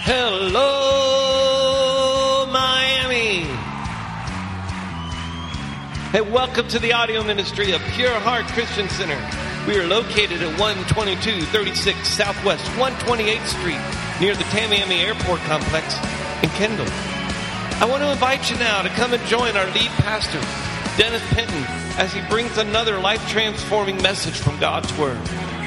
Hello, Miami. Hey, welcome to the audio ministry of Pure Heart Christian Center. We are located at 12236 Southwest 128th Street, near the Tamiami Airport Complex in Kendall. I want to invite you now to come and join our lead pastor, Dennis Penton, as he brings another life-transforming message from God's Word.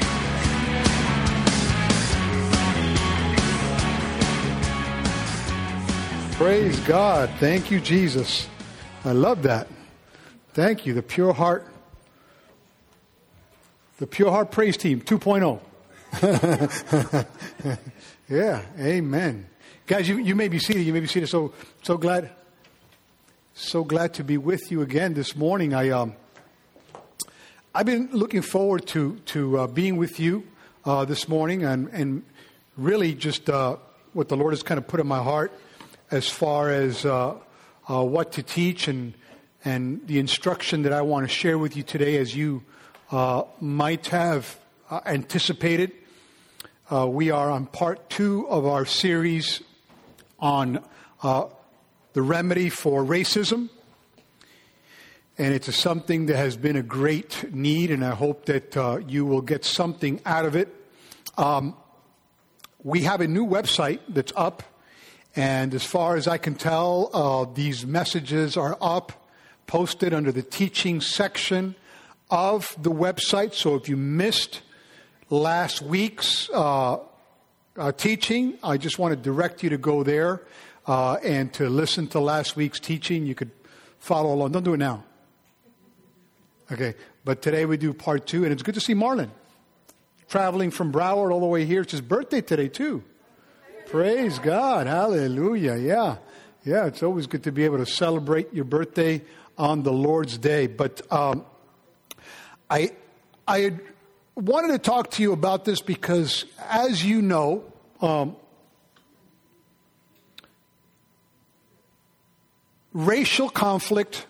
Praise God. Thank you, Jesus. I love that. Thank you. The Pure Heart Praise Team 2.0. Yeah. Amen. Guys, you may be seated. You may be seated. So glad to be with you again this morning. I've been looking forward to being with you this morning and really just what the Lord has kind of put in my heart as far as what to teach and the instruction that I want to share with you today, as you might have anticipated. We are on part 2 of our series on the remedy for racism. And it's something that has been a great need, and I hope that you will get something out of it. We have a new website that's up. And as far as I can tell, these messages are up, posted under the teaching section of the website. So if you missed last week's teaching, I just want to direct you to go there and to listen to last week's teaching. You could follow along. Don't do it now. Okay. But today we do part 2, and it's good to see Marlon traveling from Broward all the way here. It's his birthday today, too. Praise God. Hallelujah. Yeah. It's always good to be able to celebrate your birthday on the Lord's Day. But I wanted to talk to you about this because, as you know, racial conflict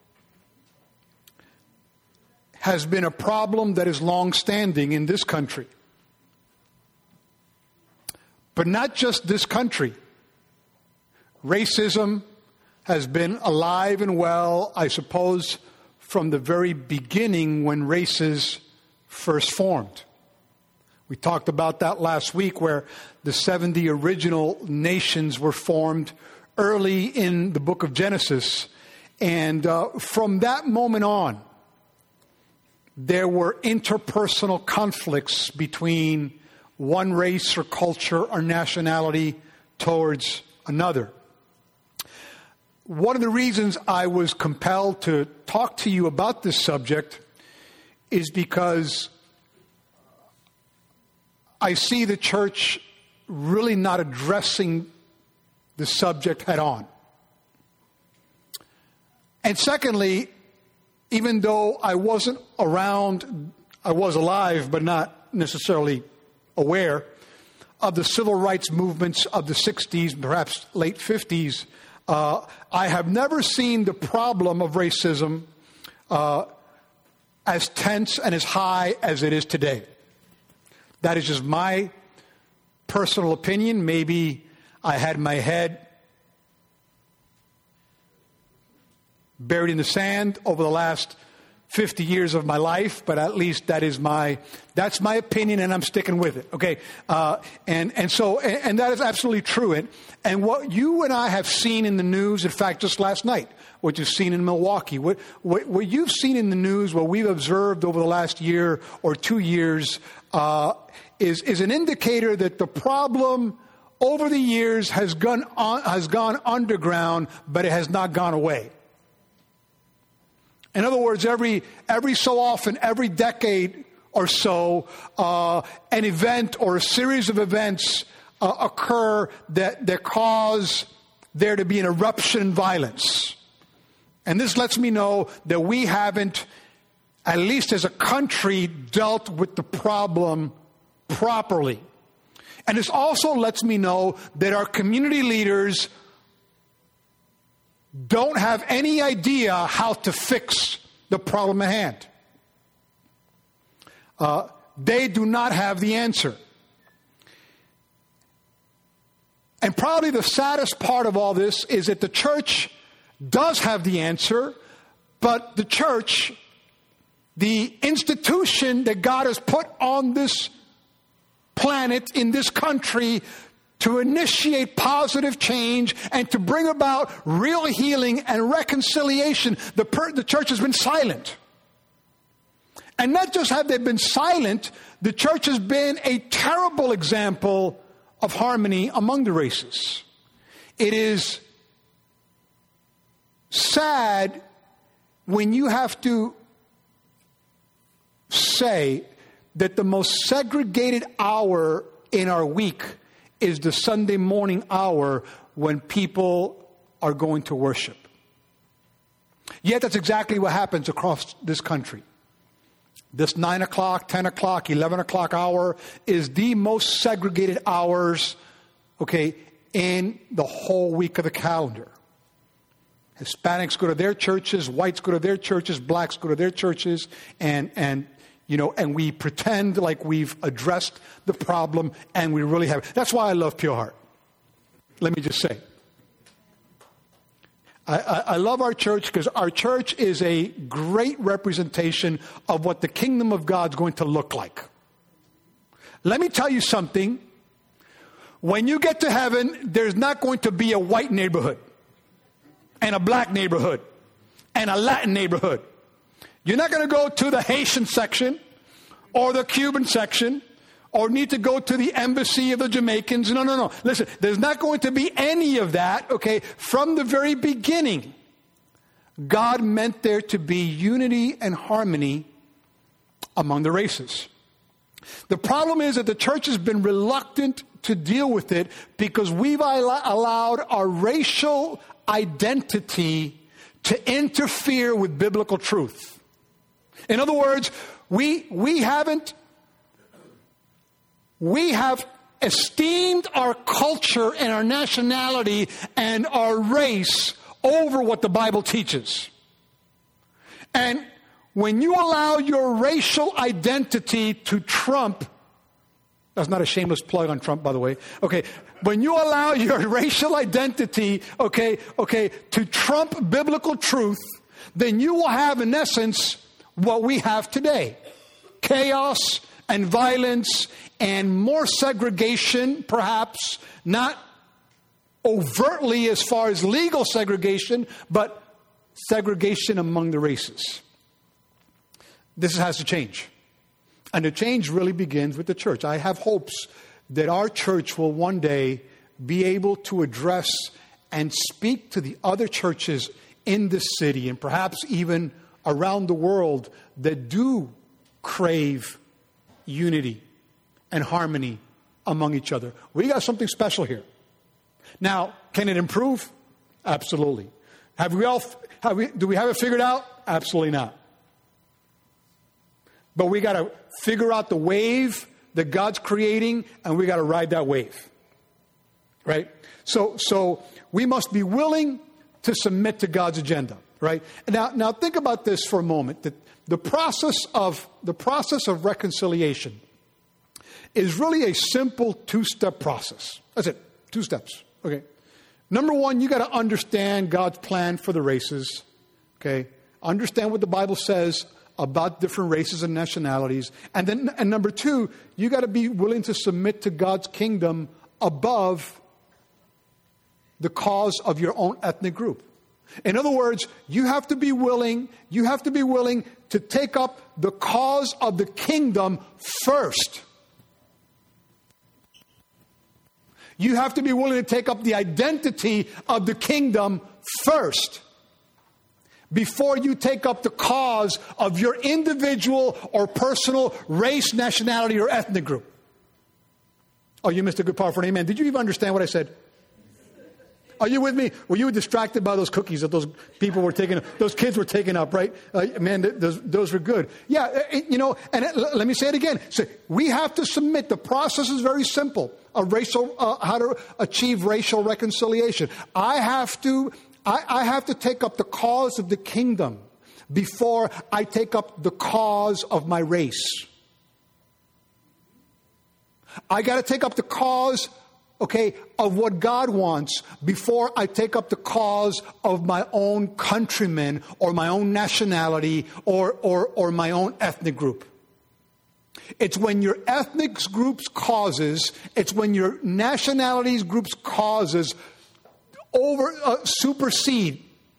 has been a problem that is long-standing in this country. But not just this country. Racism has been alive and well, I suppose, from the very beginning when races first formed. We talked about that last week, where the 70 original nations were formed early in the book of Genesis. And from that moment on, there were interpersonal conflicts between one race or culture or nationality towards another. One of the reasons I was compelled to talk to you about this subject is because I see the church really not addressing the subject head on. And secondly, even though I wasn't around, I was alive, but not necessarily aware of the civil rights movements of the 60s, perhaps late 50s, I have never seen the problem of racism as tense and as high as it is today. That is just my personal opinion. Maybe I had my head buried in the sand over the last 50 years of my life, but at least that's my opinion, and I'm sticking with it. Okay. And that is absolutely true. And what you and I have seen in the news, in fact, just last night, what you've seen in Milwaukee, what you've seen in the news, what we've observed over the last year or 2 years, is an indicator that the problem over the years has gone underground, but it has not gone away. In other words, every so often, every decade or so, an event or a series of events occur that cause there to be an eruption in violence. And this lets me know that we haven't, at least as a country, dealt with the problem properly. And this also lets me know that our community leaders don't have any idea how to fix the problem at hand. They do not have the answer. And probably the saddest part of all this is that the church does have the answer, but the church, the institution that God has put on this planet, in this country, to initiate positive change and to bring about real healing and reconciliation, the church has been silent. And not just have they been silent, the church has been a terrible example of harmony among the races. It is sad when you have to say that the most segregated hour in our week is the Sunday morning hour when people are going to worship. Yet that's exactly what happens across this country. This 9 o'clock, 10 o'clock, 11 o'clock hour is the most segregated hours, in the whole week of the calendar. Hispanics go to their churches, whites go to their churches, blacks go to their churches, and we pretend like we've addressed the problem, and we really haven't. That's why I love Pure Heart. Let me just say. I love our church because our church is a great representation of what the kingdom of God's going to look like. Let me tell you something. When you get to heaven, there's not going to be a white neighborhood and a black neighborhood and a Latin neighborhood. You're not going to go to the Haitian section or the Cuban section or need to go to the embassy of the Jamaicans. No. Listen, there's not going to be any of that, From the very beginning, God meant there to be unity and harmony among the races. The problem is that the church has been reluctant to deal with it because we've allowed our racial identity to interfere with biblical truth. In other words, we have esteemed our culture and our nationality and our race over what the Bible teaches. And when you allow your racial identity to trump, that's not a shameless plug on Trump, by the way. When you allow your racial identity, to trump biblical truth, then you will have, in essence, what we have today. Chaos and violence and more segregation, perhaps not overtly as far as legal segregation, but segregation among the races. This has to change. And the change really begins with the church. I have hopes that our church will one day be able to address and speak to the other churches in this city and perhaps even around the world that do crave unity and harmony among each other. We got something special here. Now, can it improve? Absolutely. Do we have it figured out? Absolutely not. But we got to figure out the wave that God's creating, and we got to ride that wave. Right? So we must be willing to submit to God's agenda. Right? Now think about this for a moment. That the process of reconciliation is really a simple 2-step process. That's it. 2 steps. Okay. Number one, you got to understand God's plan for the races. Okay. Understand what the Bible says about different races and nationalities. And number two, you got to be willing to submit to God's kingdom above the cause of your own ethnic group. In other words, you have to be willing to take up the cause of the kingdom first. You have to be willing to take up the identity of the kingdom first before you take up the cause of your individual or personal race, nationality, or ethnic group. Oh, you missed a good part for an amen. Did you even understand what I said? Are you with me? Were you distracted by those cookies that those people were taking, those kids were taking up, right? Those were good. Yeah, and let me say it again. So we have to submit. The process is very simple. How to achieve racial reconciliation. I have to take up the cause of the kingdom before I take up the cause of my race. I got to take up the cause okay, of what God wants before I take up the cause of my own countrymen or my own nationality or my own ethnic group. It's when your ethnic group's causes, it's when your nationalities group's causes supersede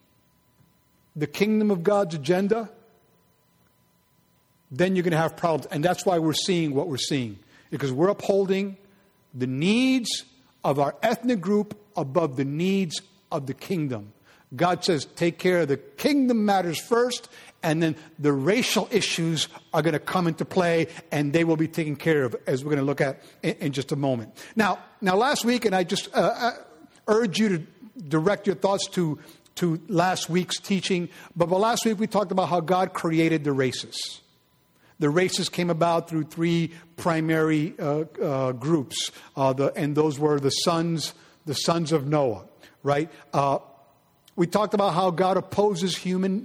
the kingdom of God's agenda, then you're going to have problems. And that's why we're seeing what we're seeing. Because we're upholding the needs of our ethnic group above the needs of the kingdom. God says, take care of the kingdom matters first, and then the racial issues are going to come into play, and they will be taken care of, as we're going to look at in just a moment. Now last week, and I just urge you to direct your thoughts to last week's teaching, but last week we talked about how God created the races. The races came about through three primary groups, and those were the sons of Noah, right? We talked about how God opposes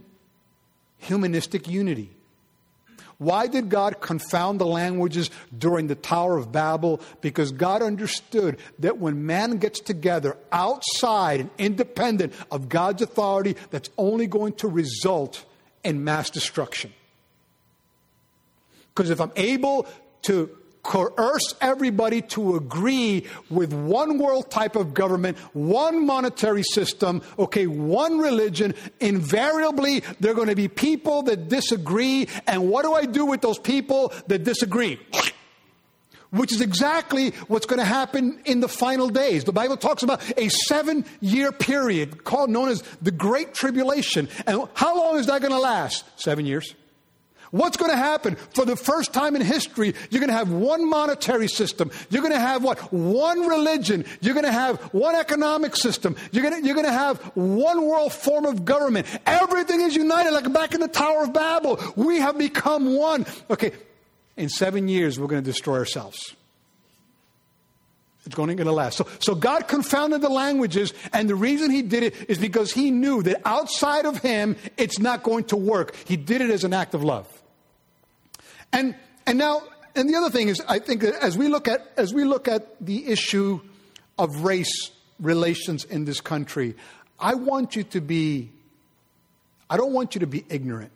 humanistic unity. Why did God confound the languages during the Tower of Babel? Because God understood that when man gets together outside and independent of God's authority, that's only going to result in mass destruction. Because if I'm able to coerce everybody to agree with one world type of government, one monetary system, okay, one religion, invariably there are going to be people that disagree. And what do I do with those people that disagree? Which is exactly what's going to happen in the final days. The Bible talks about a 7-year period known as the Great Tribulation. And how long is that going to last? 7 years. What's going to happen? For the first time in history, you're going to have one monetary system. You're going to have one religion. You're going to have one economic system. You're going to have one world form of government. Everything is united, like back in the Tower of Babel. We have become one. Okay, in 7 years, we're going to destroy ourselves. It's going to last. So God confounded the languages, and the reason he did it is because he knew that outside of him, it's not going to work. He did it as an act of love. And the other thing is, I think that as we look at the issue of race relations in this country, I don't want you to be ignorant.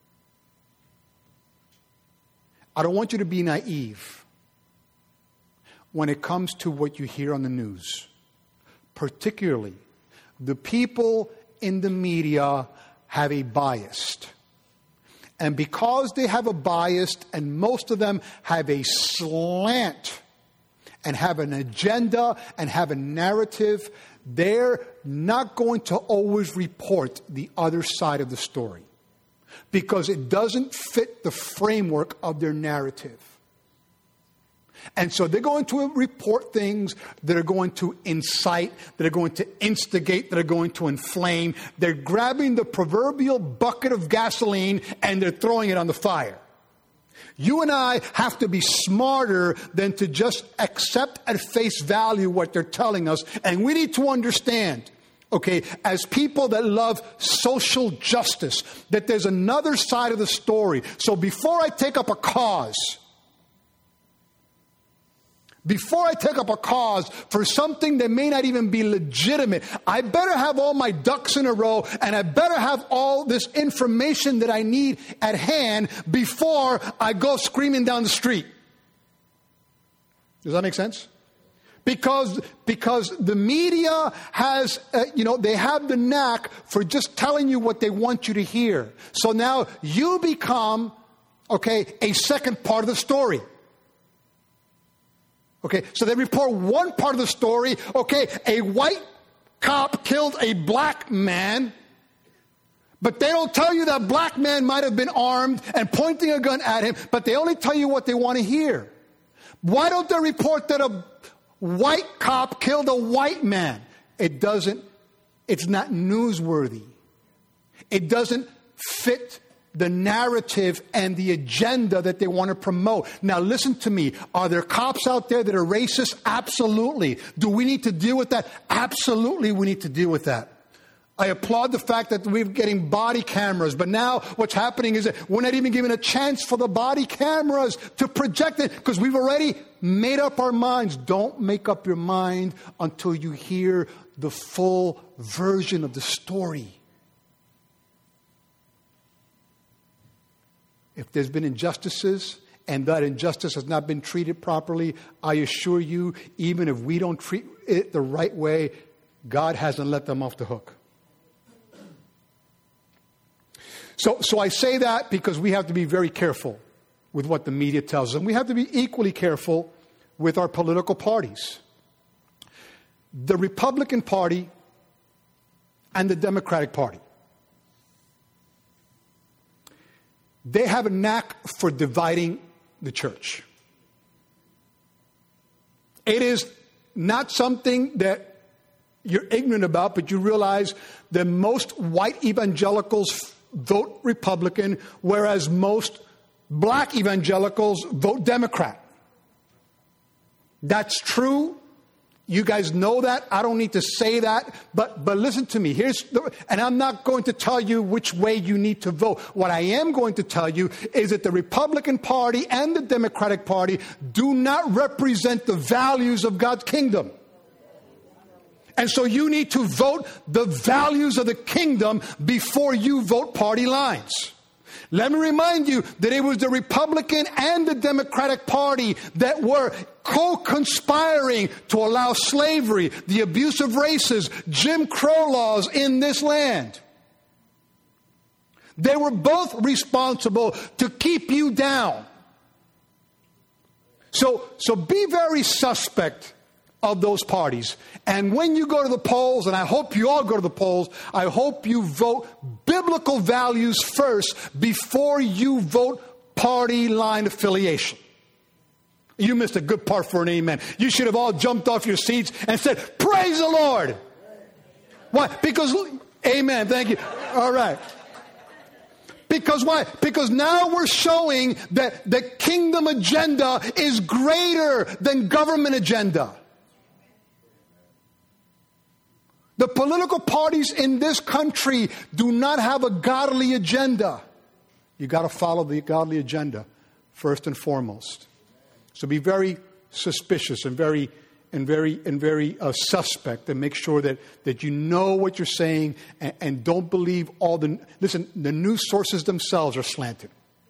I don't want you to be naive when it comes to what you hear on the news. Particularly, the people in the media have a bias. And because they have a bias, and most of them have a slant and have an agenda and have a narrative, they're not going to always report the other side of the story because it doesn't fit the framework of their narrative. And so they're going to report things that are going to incite, that are going to instigate, that are going to inflame. They're grabbing the proverbial bucket of gasoline and they're throwing it on the fire. You and I have to be smarter than to just accept at face value what they're telling us. And we need to understand, okay, as people that love social justice, that there's another side of the story. So before I take up a cause for something that may not even be legitimate, I better have all my ducks in a row, and I better have all this information that I need at hand before I go screaming down the street. Does that make sense? Because the media has, they have the knack for just telling you what they want you to hear. So now you become, a second part of the story. Okay, so they report one part of the story. Okay, a white cop killed a black man, but they don't tell you that black man might have been armed and pointing a gun at him, but they only tell you what they want to hear. Why don't they report that a white cop killed a white man? It's not newsworthy. It doesn't fit the narrative and the agenda that they want to promote. Now listen to me. Are there cops out there that are racist? Absolutely. Do we need to deal with that? Absolutely we need to deal with that. I applaud the fact that we're getting body cameras, but now what's happening is that we're not even giving a chance for the body cameras to project it because we've already made up our minds. Don't make up your mind until you hear the full version of the story. If there's been injustices and that injustice has not been treated properly, I assure you, even if we don't treat it the right way, God hasn't let them off the hook. So I say that because we have to be very careful with what the media tells us. And we have to be equally careful with our political parties. The Republican Party and the Democratic Party. They have a knack for dividing the church. It is not something that you're ignorant about, but you realize that most white evangelicals vote Republican, whereas most black evangelicals vote Democrat. That's true. You guys know that. I don't need to say that. But listen to me. And I'm not going to tell you which way you need to vote. What I am going to tell you is that the Republican Party and the Democratic Party do not represent the values of God's kingdom. And so you need to vote the values of the kingdom before you vote party lines. Let me remind you that it was the Republican and the Democratic Party that were co-conspiring to allow slavery, the abuse of races, Jim Crow laws in this land. They were both responsible to keep you down. So be very suspect of those parties. And when you go to the polls, and I hope you all go to the polls, I hope you vote biblical values first before you vote party line affiliation. You missed a good part for an amen. You should have all jumped off your seats and said, "Praise the Lord." Why? Because, amen, thank you. All right. Because why? Because now we're showing that the kingdom agenda is greater than government agenda. The political parties in this country do not have a godly agenda. You got to follow the godly agenda first and foremost. So be very suspicious and very suspect, and make sure that you know what you're saying and don't believe all the. Listen, the news sources themselves are slanted.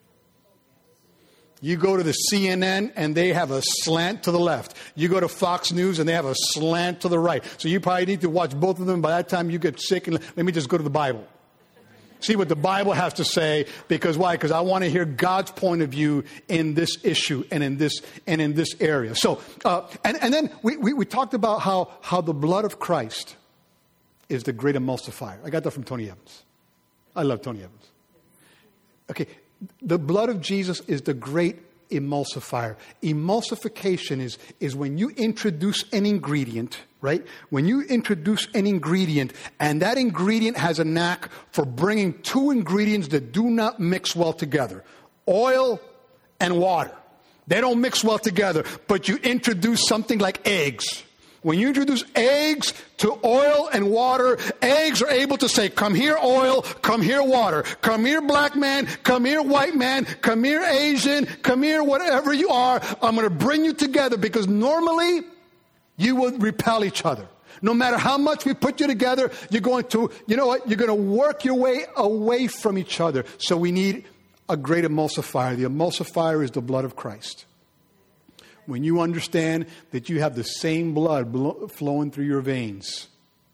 You go to the CNN and they have a slant to the left. You go to Fox News and they have a slant to the right. So you probably need to watch both of them. By that time you get sick, and let me just go to the Bible. See what the Bible has to say. Because why? Because I want to hear God's point of view in this issue and in this area. So and then we talked about how the blood of Christ is the great emulsifier. I got that from Tony Evans. I love Tony Evans. Okay. The blood of Jesus is the great emulsifier. Emulsification is when you introduce an ingredient, right? When you introduce an ingredient and that ingredient has a knack for bringing two ingredients that do not mix well together. Oil and water. They don't mix well together, but you introduce something like eggs. When you introduce eggs to oil and water, eggs are able to say, "Come here, oil, come here, water. Come here, black man, come here, white man, come here, Asian, come here, whatever you are. I'm going to bring you together," because normally you would repel each other. No matter how much we put you together, you're going to, you know what, you're going to work your way away from each other. So we need a great emulsifier. The emulsifier is the blood of Christ. When you understand that you have the same blood flowing through your veins,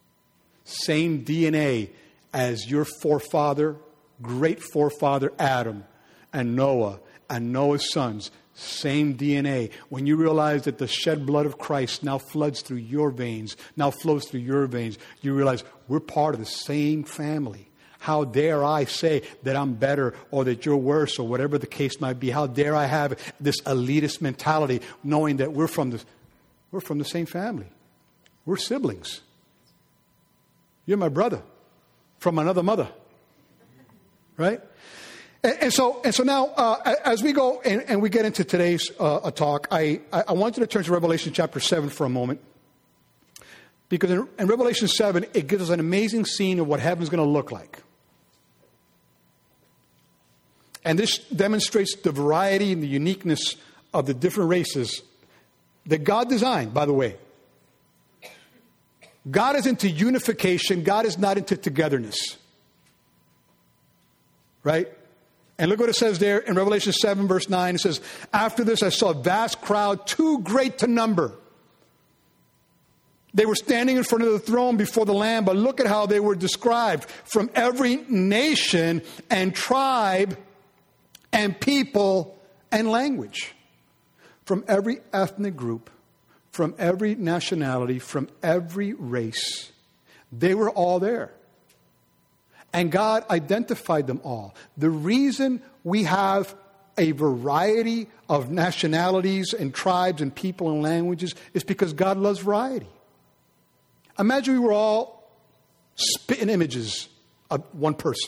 same DNA as your forefather, great forefather Adam and Noah's sons, same DNA. When you realize that the shed blood of Christ now floods through your veins, now flows through your veins, you realize we're part of the same family. How dare I say that I'm better or that you're worse or whatever the case might be? How dare I have this elitist mentality knowing that we're from the same family. We're siblings. You're my brother from another mother. Right? And so now, as we go and we get into today's talk, I want you to turn to Revelation chapter 7 for a moment. Because in Revelation 7, it gives us an amazing scene of what heaven's going to look like. And this demonstrates the variety and the uniqueness of the different races that God designed, by the way. God is into unification. God is not into togetherness. Right? And look what it says there in Revelation 7, verse 9. It says, after this I saw a vast crowd, too great to number. They were standing in front of the throne before the Lamb, but look at how they were described. From every nation and tribe and people and language. From every ethnic group, from every nationality, from every race. They were all there. And God identified them all. The reason we have a variety of nationalities and tribes and people and languages is because God loves variety. Imagine we were all spitting images of one person.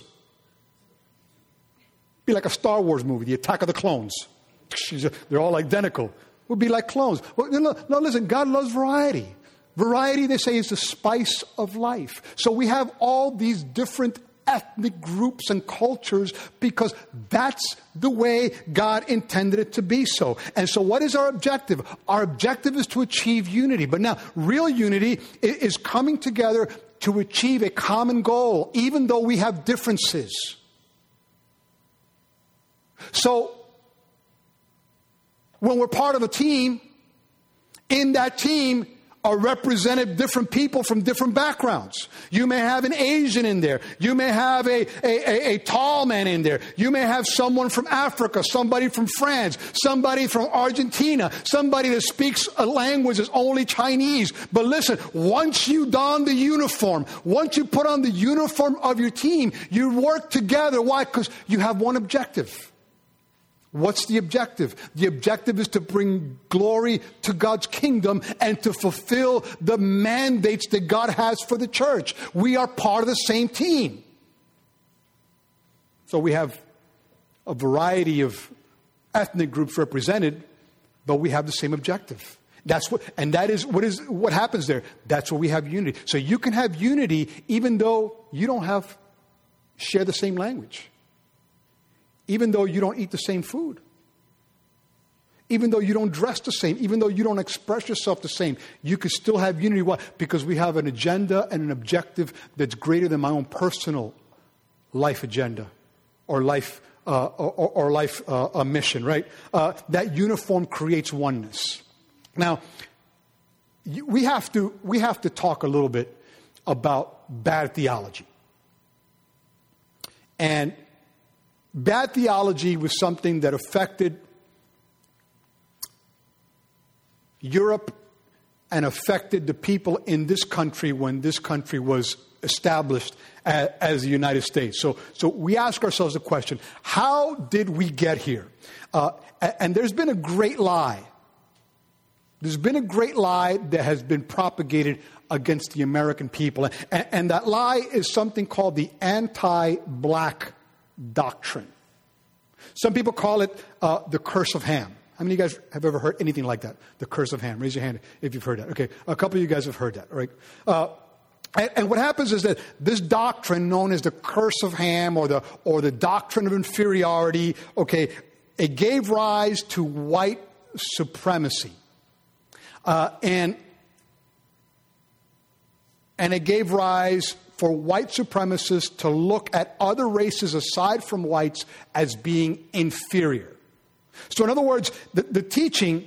Be like a Star Wars movie, The Attack of the Clones. They're all identical. Would be like clones. Well, no, listen, God loves variety. Variety, they say, is the spice of life. So we have all these different ethnic groups and cultures because that's the way God intended it to be so. And so what is our objective? Our objective is to achieve unity. But now, real unity is coming together to achieve a common goal, even though we have differences. So, when we're part of a team, in that team are represented different people from different backgrounds. You may have an Asian in there. You may have a tall man in there. You may have someone from Africa, somebody from France, somebody from Argentina, somebody that speaks a language that's only Chinese. But listen, once you don the uniform, once you put on the uniform of your team, you work together. Why? Because you have one objective. What's the objective? The objective is to bring glory to God's kingdom and to fulfill the mandates that God has for the church. We are part of the same team. So we have a variety of ethnic groups represented, but we have the same objective. What happens there. That's where we have unity. So you can have unity even though you don't share the same language. Even though you don't eat the same food. Even though you don't dress the same. Even though you don't express yourself the same. You can still have unity. Why? Because we have an agenda and an objective that's greater than my own personal life agenda. Or life mission, right? That uniform creates oneness. Now, we have to talk a little bit about bad theology. And bad theology was something that affected Europe and affected the people in this country when this country was established as the United States. So we ask ourselves the question, how did we get here? And there's been a great lie. There's been a great lie that has been propagated against the American people. And that lie is something called the anti-black doctrine. Some people call it the curse of Ham. How many of you guys have ever heard anything like that? The curse of Ham. Raise your hand if you've heard that. Okay, a couple of you guys have heard that, right? And what happens is that this doctrine, known as the curse of Ham or the doctrine of inferiority, okay, it gave rise to white supremacy, and it gave rise for white supremacists to look at other races aside from whites as being inferior. So in other words, the teaching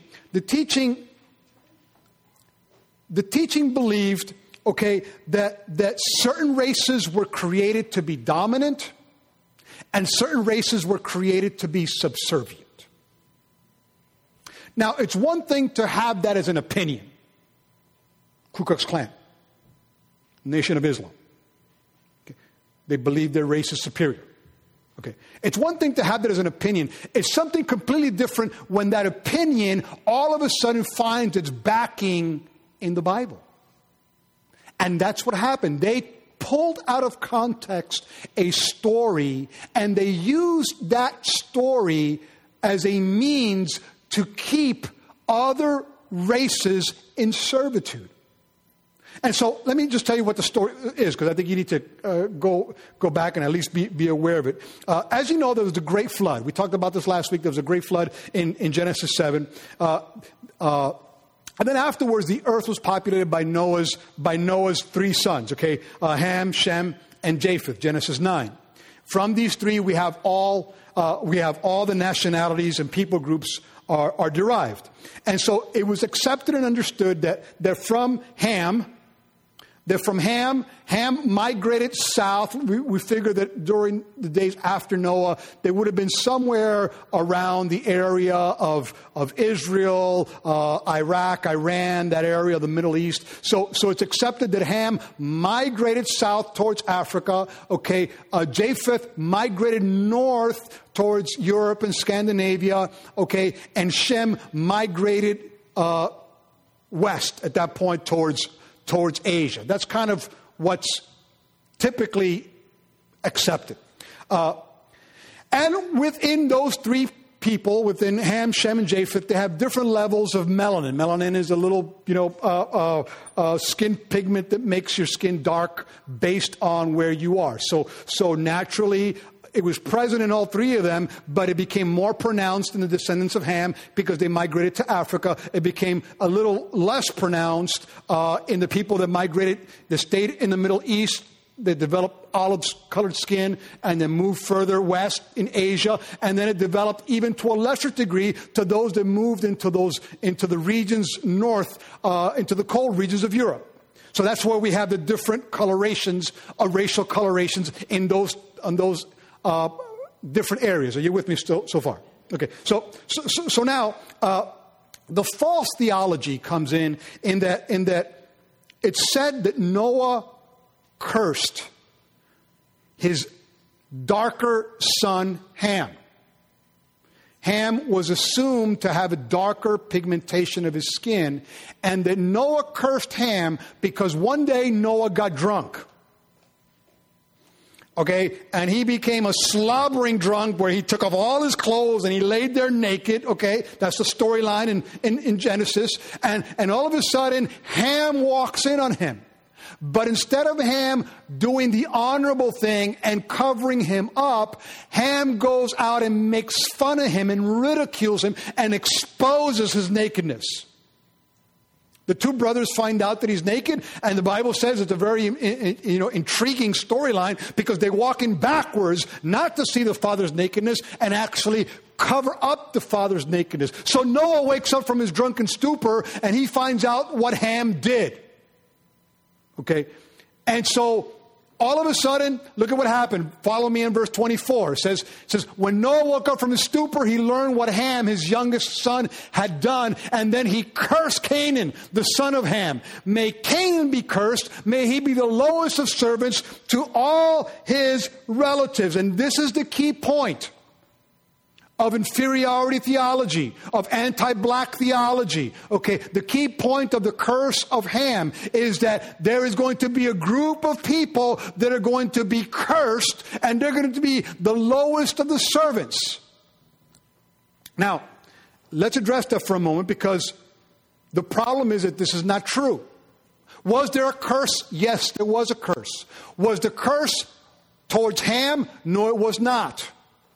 believed, okay, that certain races were created to be dominant and certain races were created to be subservient. Now, it's one thing to have that as an opinion. Ku Klux Klan, Nation of Islam. They believe their race is superior. Okay. It's one thing to have that as an opinion. It's something completely different when that opinion all of a sudden finds its backing in the Bible. And that's what happened. They pulled out of context a story and they used that story as a means to keep other races in servitude. And so let me just tell you what the story is, because I think you need to go back and at least be aware of it. As you know, there was the Great Flood. We talked about this last week. There was a Great Flood in Genesis 7. And then afterwards, the earth was populated by Noah's three sons, okay? Ham, Shem, and Japheth, Genesis 9. From these three, we have all the nationalities and people groups are derived. And so it was accepted and understood that from Ham, Ham migrated south. We figure that during the days after Noah, they would have been somewhere around the area of Israel, Iraq, Iran, that area of the Middle East. So it's accepted that Ham migrated south towards Africa. Okay, Japheth migrated north towards Europe and Scandinavia. Okay, and Shem migrated west at that point towards Asia. That's kind of what's typically accepted. And within those three people, within Ham, Shem, and Japheth, they have different levels of melanin. Melanin is a little, skin pigment that makes your skin dark based on where you are. So naturally, it was present in all three of them, but it became more pronounced in the descendants of Ham because they migrated to Africa. It became a little less pronounced in the people that migrated, that stayed in the Middle East. They developed olive-colored skin and then moved further west in Asia. And then it developed even to a lesser degree to those that moved into the regions north, into the cold regions of Europe. So that's where we have the different colorations, racial colorations in those different areas. Are you with me still so far? Okay. So now the false theology comes in that it's said that Noah cursed his darker son Ham. Ham was assumed to have a darker pigmentation of his skin, and that Noah cursed Ham because one day Noah got drunk. Okay, and he became a slobbering drunk where he took off all his clothes and he laid there naked. Okay, that's the storyline in Genesis. And all of a sudden, Ham walks in on him. But instead of Ham doing the honorable thing and covering him up, Ham goes out and makes fun of him and ridicules him and exposes his nakedness. The two brothers find out that he's naked, and the Bible says it's a very intriguing storyline because they walk in backwards not to see the father's nakedness and actually cover up the father's nakedness. So Noah wakes up from his drunken stupor and he finds out what Ham did. Okay, and so all of a sudden, look at what happened. Follow me in verse 24. It says, when Noah woke up from his stupor, he learned what Ham, his youngest son, had done. And then he cursed Canaan, the son of Ham. May Canaan be cursed. May he be the lowest of servants to all his relatives. And this is the key point of inferiority theology, of anti-black theology. Okay, the key point of the curse of Ham is that there is going to be a group of people that are going to be cursed, and they're going to be the lowest of the servants. Now, let's address that for a moment, because the problem is that this is not true. Was there a curse? Yes, there was a curse. Was the curse towards Ham? No, it was not.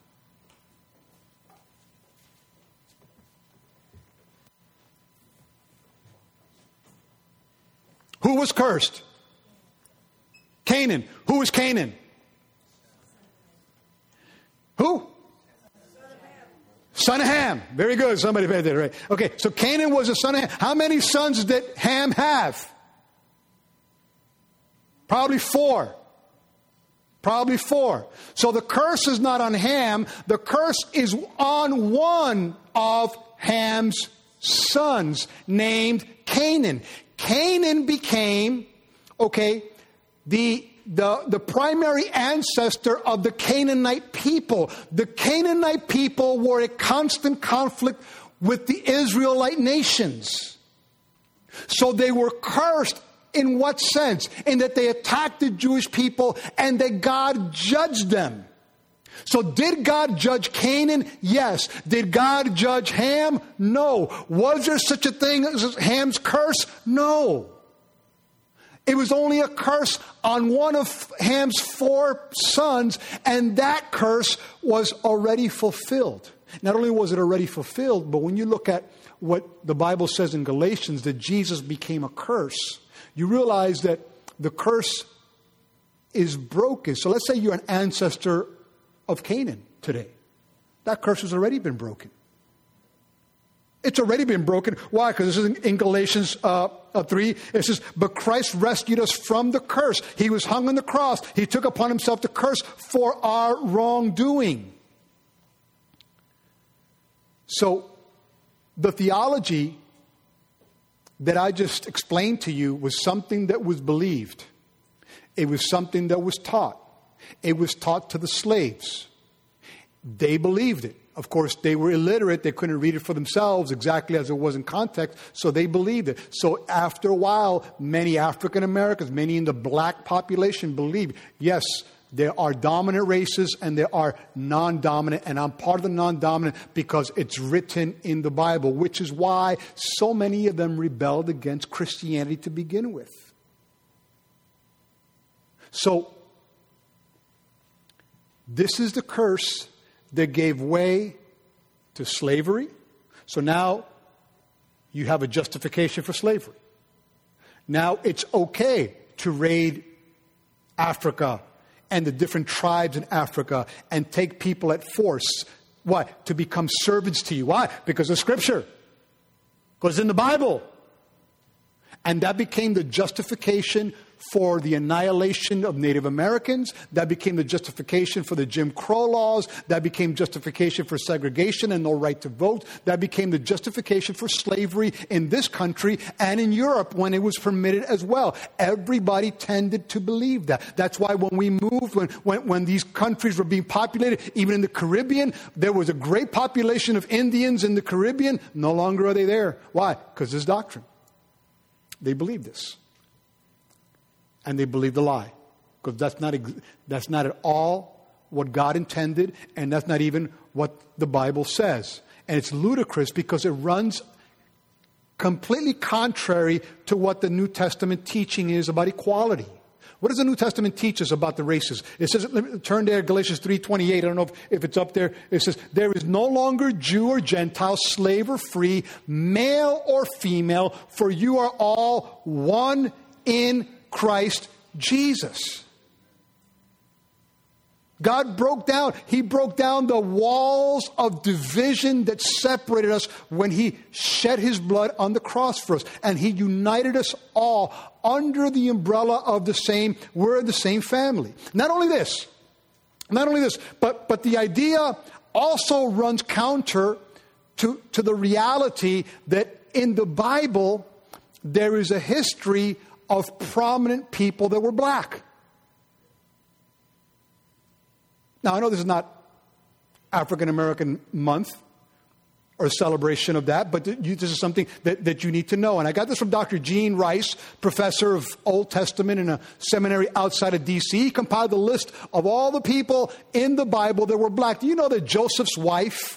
Who was cursed? Canaan. Who was Canaan? Who? Son of Ham. Very good. Somebody read that right. Okay, so Canaan was a son of Ham. How many sons did Ham have? Probably four. So the curse is not on Ham. The curse is on one of Ham's sons named Canaan. Canaan became, the primary ancestor of the Canaanite people. The Canaanite people were at constant conflict with the Israelite nations. So they were cursed. In what sense? In that they attacked the Jewish people and that God judged them. So did God judge Canaan? Yes. Did God judge Ham? No. Was there such a thing as Ham's curse? No. It was only a curse on one of Ham's 4 sons, and that curse was already fulfilled. Not only was it already fulfilled, but when you look at what the Bible says in Galatians, that Jesus became a curse, you realize that the curse is broken. So let's say you're an ancestor of Canaan today. That curse has already been broken. It's already been broken. Why? Because this is in Galatians 3. It says, but Christ rescued us from the curse. He was hung on the cross. He took upon himself the curse for our wrongdoing. So the theology that I just explained to you was something that was believed. It was something that was taught. It was taught to the slaves. They believed it. Of course, they were illiterate. They couldn't read it for themselves exactly as it was in context, so they believed it. So after a while, many African Americans, many in the black population believed, yes, there are dominant races and there are non-dominant, and I'm part of the non-dominant because it's written in the Bible, which is why so many of them rebelled against Christianity to begin with. So, this is the curse that gave way to slavery. So now you have a justification for slavery. Now it's okay to raid Africa and the different tribes in Africa and take people at force. Why? To become servants to you. Why? Because of Scripture. Because it's in the Bible. And that became the justification for the annihilation of Native Americans. That became the justification for the Jim Crow laws. That became justification for segregation and no right to vote. That became the justification for slavery in this country and in Europe when it was permitted as well. Everybody tended to believe that. That's why when we moved, when these countries were being populated, even in the Caribbean, there was a great population of Indians in the Caribbean. No longer are they there. Why? Because this doctrine. They believe this. And they believe the lie. Because that's not at all what God intended, and that's not even what the Bible says. And it's ludicrous because it runs completely contrary to what the New Testament teaching is about equality. What does the New Testament teach us about the races? It says, turn there, Galatians 3:28. I don't know if it's up there. It says, there is no longer Jew or Gentile, slave or free, male or female, for you are all one in Christ Jesus. God broke down the walls of division that separated us when He shed His blood on the cross for us. And He united us all under the umbrella of we're the same family. Not only this, but the idea also runs counter to the reality that in the Bible, there is a history of prominent people that were black. Now, I know this is not African American Month or a celebration of that, but this is something that you need to know. And I got this from Dr. Gene Rice, professor of Old Testament in a seminary outside of D.C. He compiled a list of all the people in the Bible that were black. Do you know that Joseph's wife,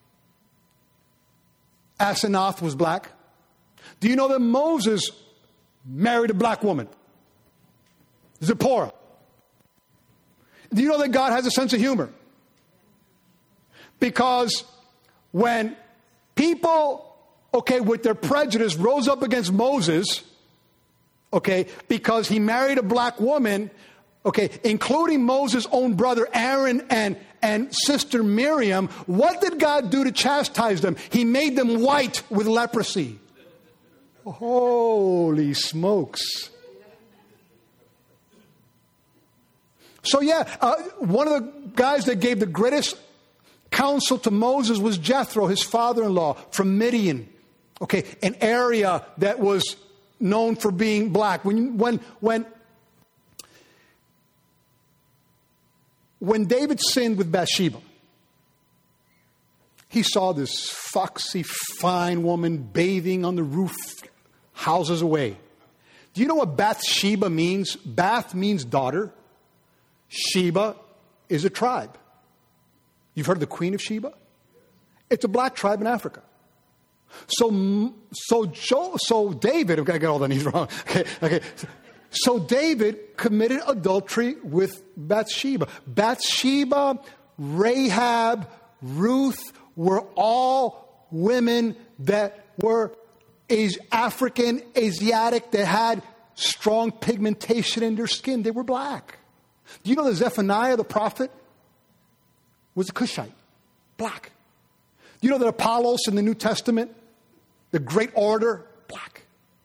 Asenath, was black? Do you know that Moses married a black woman, Zipporah? Do you know that God has a sense of humor? Because when people, with their prejudice rose up against Moses, because he married a black woman, including Moses' own brother Aaron and sister Miriam, what did God do to chastise them? He made them white with leprosy. Holy smokes. So one of the guys that gave the greatest counsel to Moses was Jethro, his father-in-law from Midian. An area that was known for being black. When David sinned with Bathsheba, he saw this foxy, fine woman bathing on the roof houses away. Do you know what Bathsheba means? Bath means daughter. Sheba is a tribe. You've heard of the Queen of Sheba? It's a black tribe in Africa. So David, I got all the names wrong. So David committed adultery with Bathsheba. Bathsheba, Rahab, Ruth were all women that were African, Asiatic, that had strong pigmentation in their skin. They were black. Do you know that Zephaniah the prophet was a Cushite? Black. Do you know that Apollos in the New Testament, the great orator, black?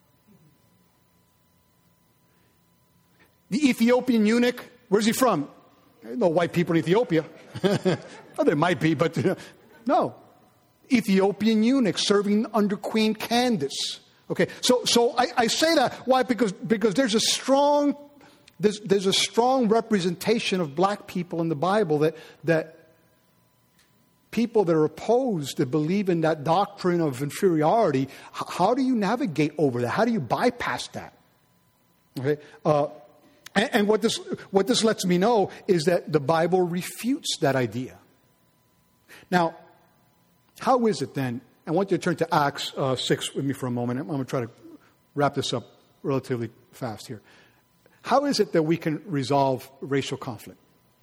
The Ethiopian eunuch, where's he from? No white people in Ethiopia. Well, there might be, but no. Ethiopian eunuch serving under Queen Candace. Okay, so I say that. Why? Because there's a strong representation of black people in the Bible that people that are opposed, that believe in that doctrine of inferiority. How do you navigate over that? How do you bypass that? Okay. And what this lets me know is that the Bible refutes that idea. Now, how is it then? I want you to turn to Acts 6 with me for a moment. I'm going to try to wrap this up relatively fast here. How is it that we can resolve racial conflict?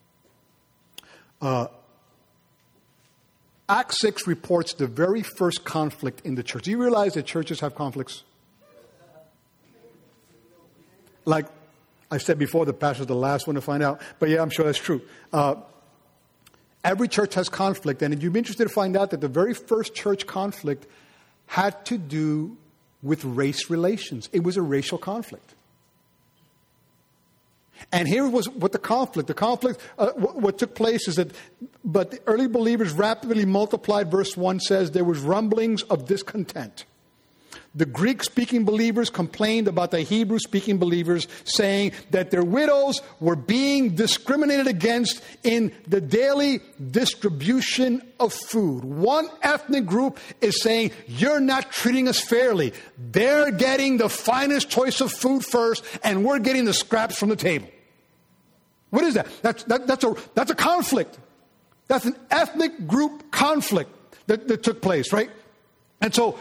Acts 6 reports the very first conflict in the church. Do you realize that churches have conflicts? Like I said before, the pastor's the last one to find out. But yeah, I'm sure that's true. Every church has conflict. And you'd be interested to find out that the very first church conflict had to do with race relations. It was a racial conflict. And here was what the conflict, what took place is that, but the early believers rapidly multiplied. Verse 1 says there was rumblings of discontent. The Greek-speaking believers complained about the Hebrew-speaking believers, saying that their widows were being discriminated against in the daily distribution of food. One ethnic group is saying, you're not treating us fairly. They're getting the finest choice of food first, and we're getting the scraps from the table. What is that? That's a conflict. That's an ethnic group conflict that took place, right? And so,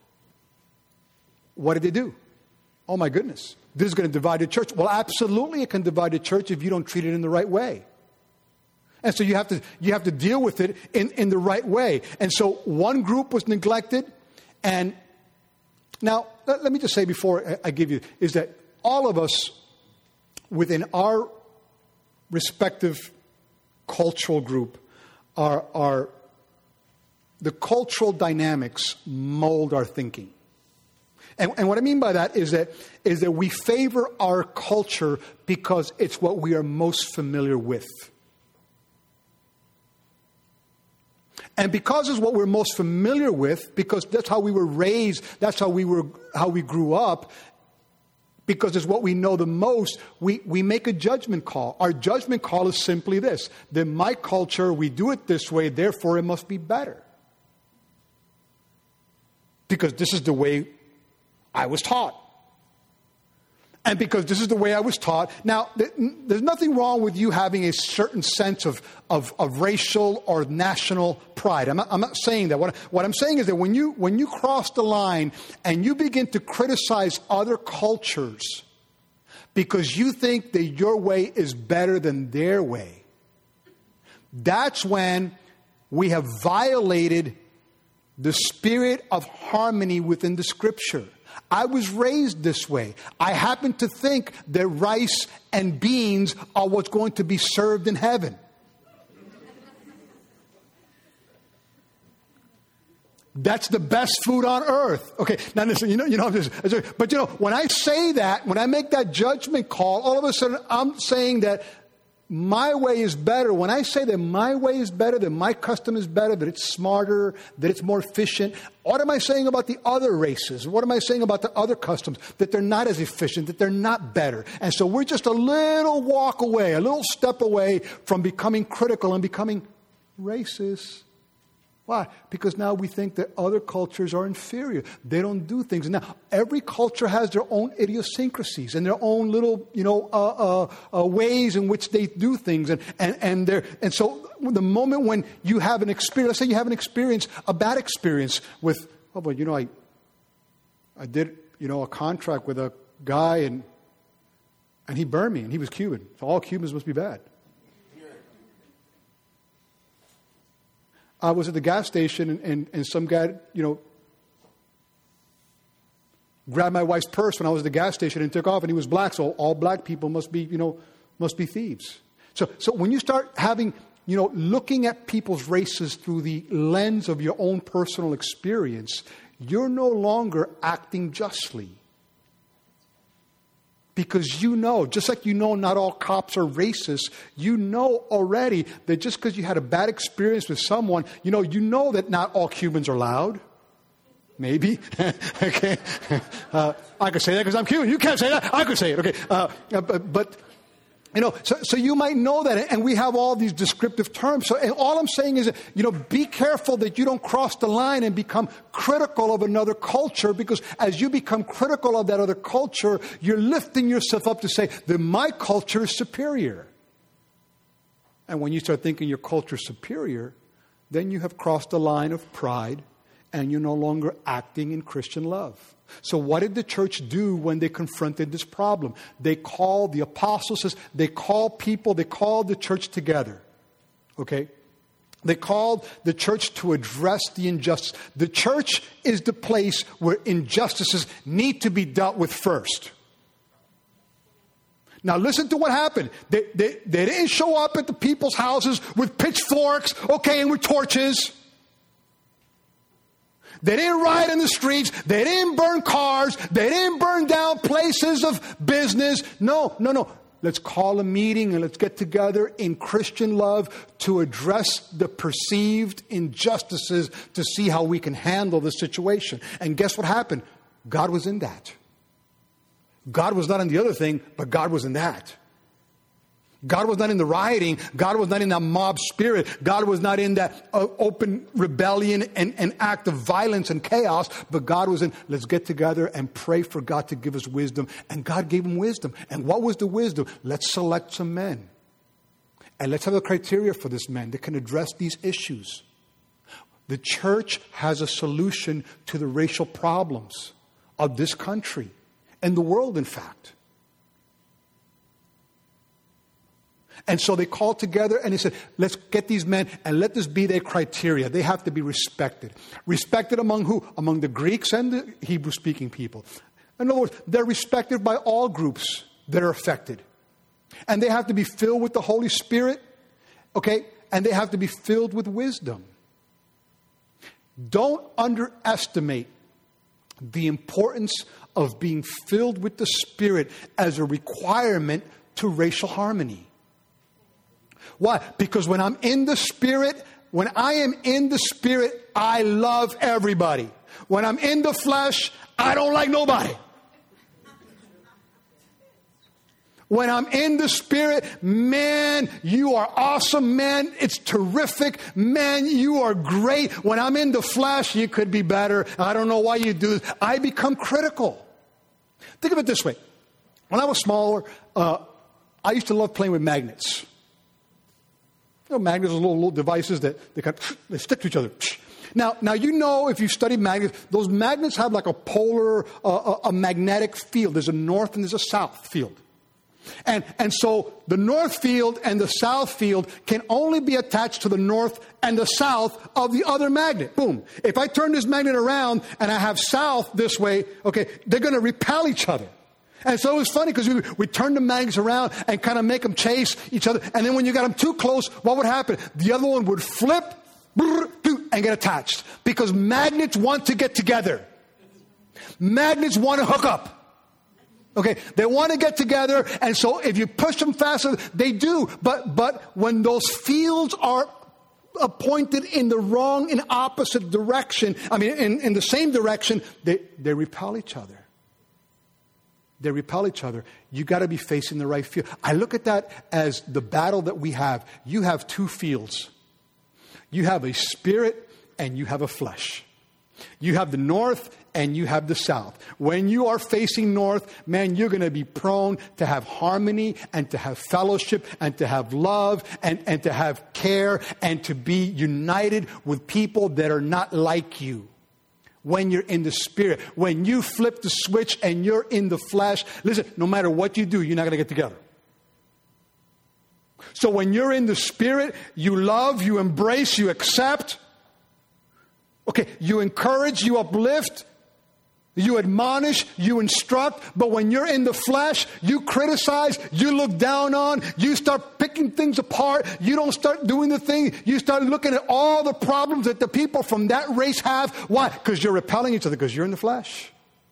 what did they do? Oh my goodness. This is going to divide the church. Well, absolutely it can divide the church if you don't treat it in the right way. And so you have to deal with it in the right way. And so one group was neglected. And now, let me just say before I give you, is that all of us within our respective cultural group are the cultural dynamics mold our thinking. And what I mean by that is that we favor our culture because it's what we are most familiar with. And because it's what we're most familiar with, because that's how we were raised, that's how we grew up, because it's what we know the most, we make a judgment call. Our judgment call is simply this: that my culture, we do it this way, therefore it must be better. Because this is the way I was taught. And because this is the way I was taught. Now, there's nothing wrong with you having a certain sense of racial or national pride. I'm not saying that. What I'm saying is that when you cross the line and you begin to criticize other cultures because you think that your way is better than their way, that's when we have violated the spirit of harmony within the Scripture. I was raised this way. I happen to think that rice and beans are what's going to be served in heaven. That's the best food on earth. Okay, now listen, but when I say that, when I make that judgment call, all of a sudden I'm saying that my way is better. When I say that my way is better, that my custom is better, that it's smarter, that it's more efficient, what am I saying about the other races? What am I saying about the other customs? That they're not as efficient, that they're not better. And so we're just a little walk away, a little step away from becoming critical and becoming racist. Why? Because now we think that other cultures are inferior. They don't do things. Now, every culture has their own idiosyncrasies and their own little, ways in which they do things. And so the moment when you have an experience, let's say you have an experience, a bad experience with, I did, a contract with a guy and And he burned me, and he was Cuban. So all Cubans must be bad. I was at the gas station, and some guy, grabbed my wife's purse when I was at the gas station and took off, and he was black. So all black people must be thieves. So when you start having, looking at people's races through the lens of your own personal experience, you're no longer acting justly. Because just like not all cops are racist, already that just because you had a bad experience with someone, that not all Cubans are loud. Maybe. Okay. I could say that because I'm Cuban. You can't say that. I could say it. Okay. But so you might know that, and we have all these descriptive terms. So, and all I'm saying is, be careful that you don't cross the line and become critical of another culture, because as you become critical of that other culture, you're lifting yourself up to say that my culture is superior. And when you start thinking your culture is superior, then you have crossed the line of pride, and you're no longer acting in Christian love. So what did the church do when they confronted this problem? They called, the apostles says, they called the church together. Okay? They called the church to address the injustice. The church is the place where injustices need to be dealt with first. Now listen to what happened. They didn't show up at the people's houses with pitchforks, and with torches. They didn't riot in the streets. They didn't burn cars. They didn't burn down places of business. No. Let's call a meeting and let's get together in Christian love to address the perceived injustices to see how we can handle the situation. And guess what happened? God was in that. God was not in the other thing, but God was in that. God was not in the rioting. God was not in that mob spirit. God was not in that open rebellion and act of violence and chaos. But God was in, let's get together and pray for God to give us wisdom. And God gave him wisdom. And what was the wisdom? Let's select some men. And let's have a criteria for this men that can address these issues. The church has a solution to the racial problems of this country and the world, in fact. And so they called together and they said, let's get these men and let this be their criteria. They have to be respected. Respected among who? Among the Greeks and the Hebrew-speaking people. In other words, they're respected by all groups that are affected. And they have to be filled with the Holy Spirit, and they have to be filled with wisdom. Don't underestimate the importance of being filled with the Spirit as a requirement to racial harmony. Why? Because when I am in the Spirit, I love everybody. When I'm in the flesh, I don't like nobody. When I'm in the Spirit, man, you are awesome, man. It's terrific. Man, you are great. When I'm in the flesh, you could be better. I don't know why you do this. I become critical. Think of it this way. When I was smaller, I used to love playing with magnets. Magnets are little devices that they stick to each other. Now if you study magnets, those magnets have like a polar, a magnetic field. There's a north and there's a south field. And so the north field and the south field can only be attached to the north and the south of the other magnet. Boom. If I turn this magnet around and I have south this way, they're going to repel each other. And so it was funny because we turn the magnets around and kind of make them chase each other. And then when you got them too close, what would happen? The other one would flip and get attached. Because magnets want to get together. Magnets want to hook up. They want to get together. And so if you push them faster, they do. But when those fields are pointed in the wrong and opposite direction, in the same direction, they repel each other. They repel each other. You got to be facing the right field. I look at that as the battle that we have. You have two fields. You have a spirit and you have a flesh. You have the north and you have the south. When you are facing north, man, you're going to be prone to have harmony and to have fellowship and to have love and to have care and to be united with people that are not like you. when you're in the Spirit. When you flip the switch and you're in the flesh, listen, no matter what you do, you're not going to get together. So when you're in the Spirit, you love, you embrace, you accept. Okay, you encourage, you uplift, you admonish, you instruct. But when you're in the flesh, you criticize, you look down on, you start picking things apart. You don't start doing the thing. You start looking at all the problems that the people from that race have. Why? Because you're repelling each other, because you're in the flesh.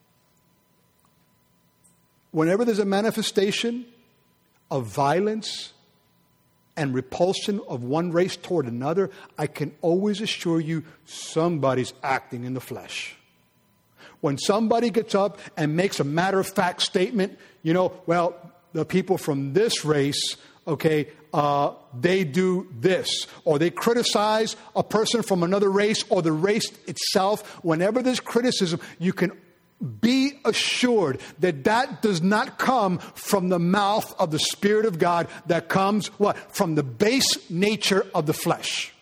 Whenever there's a manifestation of violence and repulsion of one race toward another, I can always assure you somebody's acting in the flesh. When somebody gets up and makes a matter-of-fact statement, well, the people from this race, okay, they do this. Or they criticize a person from another race or the race itself. Whenever there's criticism, you can be assured that that does not come from the mouth of the Spirit of God. That comes, what? From the base nature of the flesh.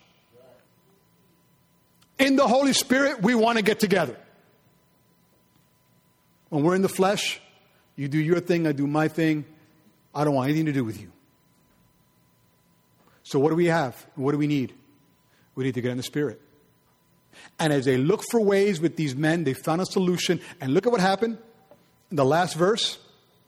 In the Holy Spirit, we want to get together. When we're in the flesh, you do your thing, I do my thing. I don't want anything to do with you. So what do we have? What do we need? We need to get in the Spirit. And as they look for ways with these men, they found a solution. And look at what happened in the last verse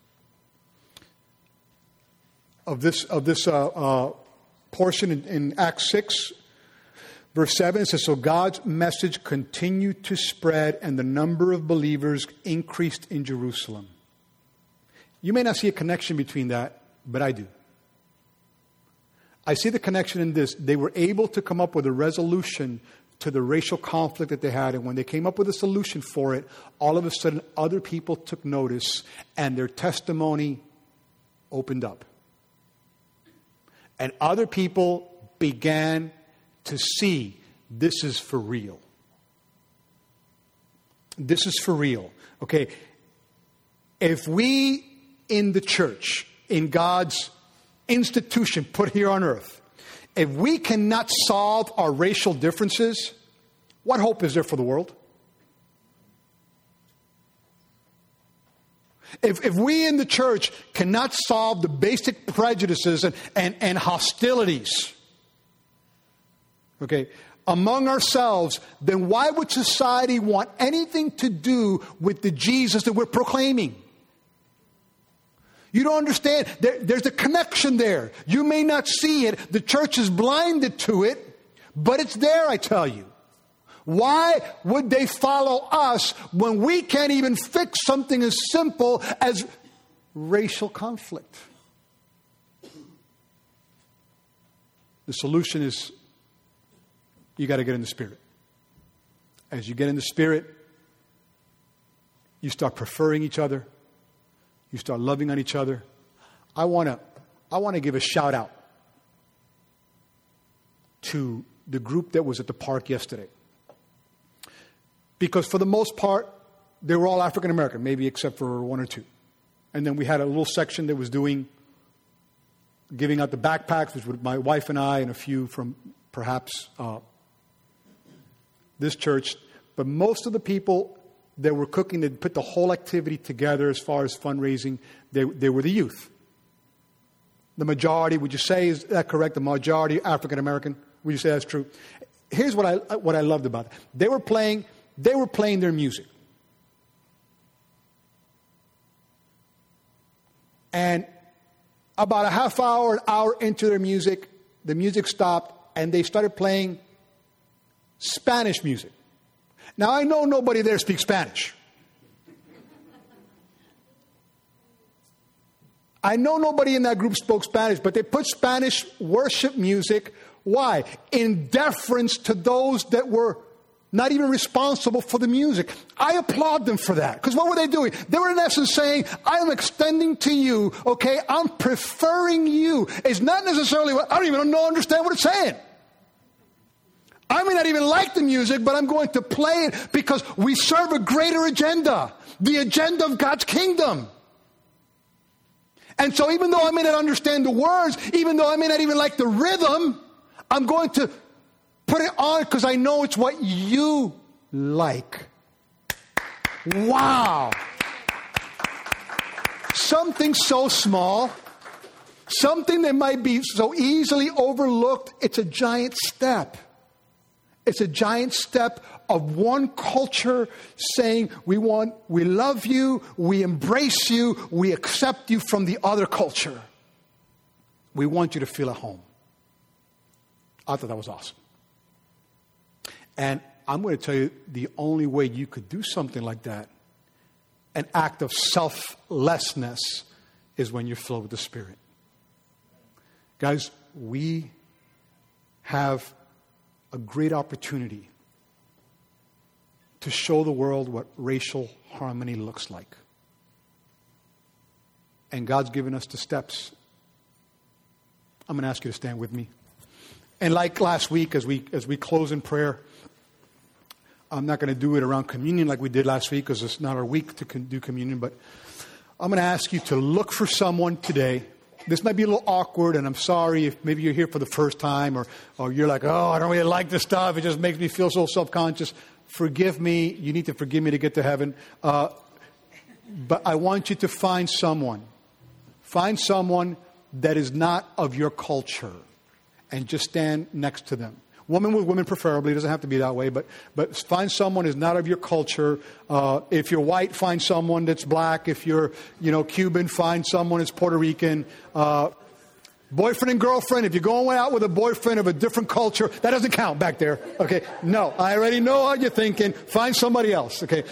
of this portion in Acts 6, verse 7. It says, so God's message continued to spread, and the number of believers increased in Jerusalem. You may not see a connection between that, but I do. I see the connection in this. They were able to come up with a resolution to the racial conflict that they had. And when they came up with a solution for it, all of a sudden other people took notice and their testimony opened up. And other people began to see this is for real. This is for real. Okay. If we in the church, in God's institution put here on earth, if we cannot solve our racial differences, what hope is there for the world? If we in the church cannot solve the basic prejudices and hostilities, okay, among ourselves, then why would society want anything to do with the Jesus that we're proclaiming? You don't understand. There's a connection there. You may not see it. The church is blinded to it, but it's there, I tell you. Why would they follow us when we can't even fix something as simple as racial conflict? The solution is you got to get in the Spirit. As you get in the Spirit, you start preferring each other. You start loving on each other. I want to give a shout out to the group that was at the park yesterday. Because for the most part, they were all African American, maybe except for one or two. And then we had a little section that was giving out the backpacks, which was my wife and I and a few from perhaps this church. But most of the people that were cooking, that put the whole activity together as far as fundraising, they were the youth. The majority, would you say, is that correct? The majority African American? Would you say that's true? Here's what I loved about it. They were playing their music. And about a half hour, an hour into their music, the music stopped and they started playing Spanish music. Now, I know nobody there speaks Spanish. I know nobody in that group spoke Spanish, but they put Spanish worship music. Why? In deference to those that were not even responsible for the music. I applaud them for that. Because what were they doing? They were in essence saying, I'm extending to you, okay? I'm preferring you. It's not necessarily what, I don't even understand what it's saying. I may not even like the music, but I'm going to play it because we serve a greater agenda. The agenda of God's kingdom. And so even though I may not understand the words, even though I may not even like the rhythm, I'm going to put it on because I know it's what you like. Wow. Something so small, something that might be so easily overlooked, it's a giant step. It's a giant step of one culture saying, we love you, we embrace you, we accept you from the other culture. We want you to feel at home. I thought that was awesome. And I'm going to tell you the only way you could do something like that, an act of selflessness, is when you're filled with the Spirit. Guys, we have a great opportunity to show the world what racial harmony looks like. And God's given us the steps. I'm going to ask you to stand with me. And like last week, as we close in prayer, I'm not going to do it around communion like we did last week because it's not our week to do communion. But I'm going to ask you to look for someone today. This might be a little awkward, and I'm sorry if maybe you're here for the first time or you're like, oh, I don't really like this stuff. It just makes me feel so self-conscious. Forgive me. You need to forgive me to get to heaven. But I want you to find someone. Find someone that is not of your culture and just stand next to them. Woman with women preferably. It doesn't have to be that way. But find someone who's not of your culture. If you're white, find someone that's black. If you're Cuban, find someone that's Puerto Rican. Boyfriend and girlfriend. If you're going out with a boyfriend of a different culture, that doesn't count back there. Okay? No, I already know how you're thinking. Find somebody else. Okay?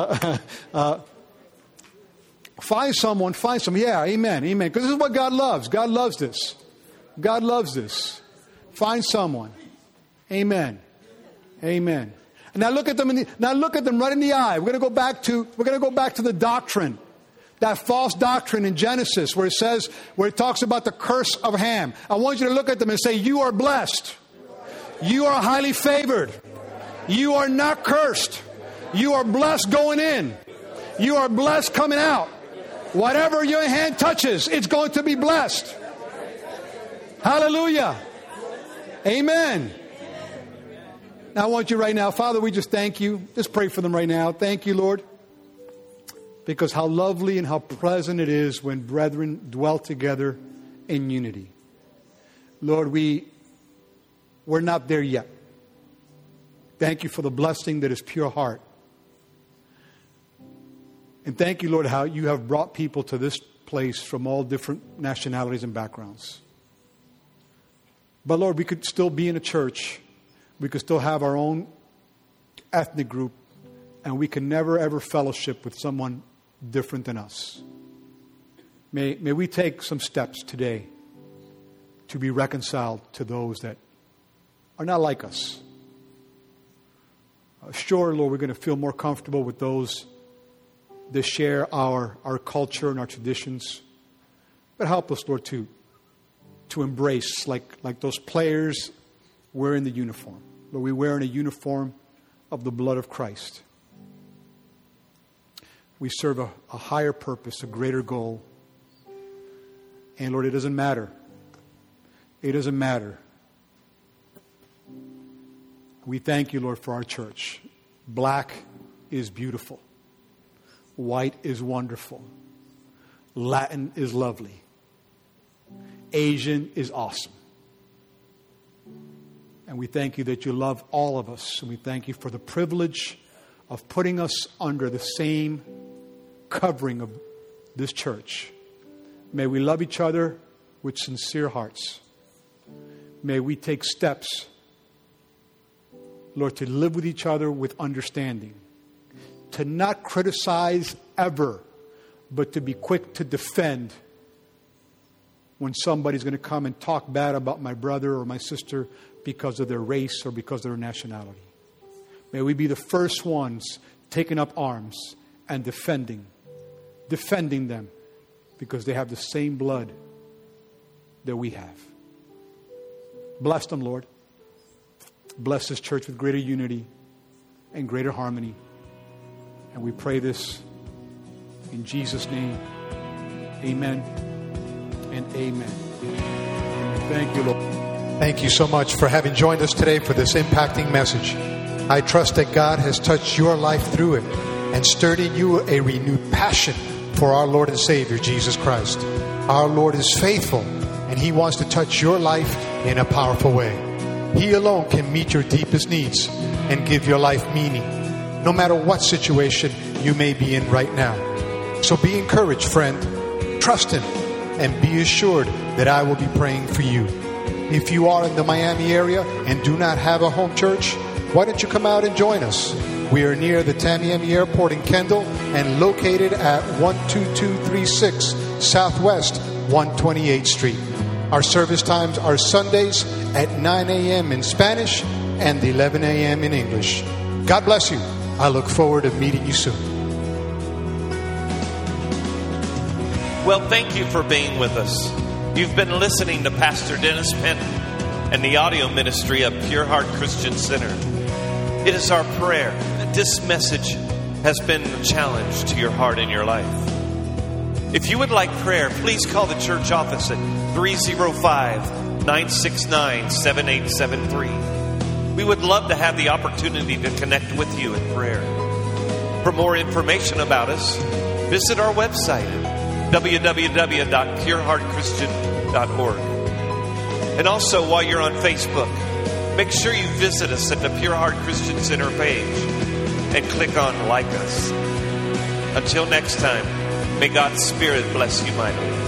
Find someone. Yeah, amen. Because this is what God loves. God loves this. God loves this. Find someone. Amen. Amen. And now look at them right in the eye. We're going to go back to the doctrine. That false doctrine in Genesis where it talks about the curse of Ham. I want you to look at them and say, you are blessed. You are highly favored. You are not cursed. You are blessed going in. You are blessed coming out. Whatever your hand touches, it's going to be blessed. Hallelujah. Amen. Now I want you right now, Father, we just thank you. Just pray for them right now. Thank you, Lord. Because how lovely and how pleasant it is when brethren dwell together in unity. Lord, we're not there yet. Thank you for the blessing that is pure heart. And thank you, Lord, how you have brought people to this place from all different nationalities and backgrounds. But Lord, we could still be in a church. We could still have our own ethnic group. And we can never, ever fellowship with someone different than us. May we take some steps today to be reconciled to those that are not like us. Sure, Lord, we're going to feel more comfortable with those that share our culture and our traditions. But help us, Lord, to embrace, like those players wearing the uniform. Lord, we wear in a uniform of the blood of Christ. We serve a higher purpose, a greater goal. And Lord, it doesn't matter. It doesn't matter. We thank you, Lord, for our church. Black is beautiful. White is wonderful. Latin is lovely. Asian is awesome. And we thank you that you love all of us. And we thank you for the privilege of putting us under the same covering of this church. May we love each other with sincere hearts. May we take steps, Lord, to live with each other with understanding. To not criticize ever, but to be quick to defend when somebody's going to come and talk bad about my brother or my sister because of their race or because of their nationality. May we be the first ones taking up arms and defending them because they have the same blood that we have. Bless them, Lord. Bless this church with greater unity and greater harmony. And we pray this in Jesus' name. Amen and amen. Thank you, Lord. Thank you so much for having joined us today for this impacting message. I trust that God has touched your life through it and stirred in you a renewed passion for our Lord and Savior, Jesus Christ. Our Lord is faithful, and He wants to touch your life in a powerful way. He alone can meet your deepest needs and give your life meaning, no matter what situation you may be in right now. So be encouraged, friend. Trust Him and be assured that I will be praying for you. If you are in the Miami area and do not have a home church, why don't you come out and join us? We are near the Tamiami Airport in Kendall and located at 12236 Southwest 128th Street. Our service times are Sundays at 9 a.m. in Spanish and 11 a.m. in English. God bless you. I look forward to meeting you soon. Well, thank you for being with us. You've been listening to Pastor Dennis Penn and the audio ministry of Pure Heart Christian Center. It is our prayer that this message has been a challenge to your heart and your life. If you would like prayer, please call the church office at 305-969-7873. We would love to have the opportunity to connect with you in prayer. For more information about us, visit our website at www.pureheartchristian.org. And also, while you're on Facebook, make sure you visit us at the Pure Heart Christian Center page and click on Like Us. Until next time, may God's Spirit bless you mightily.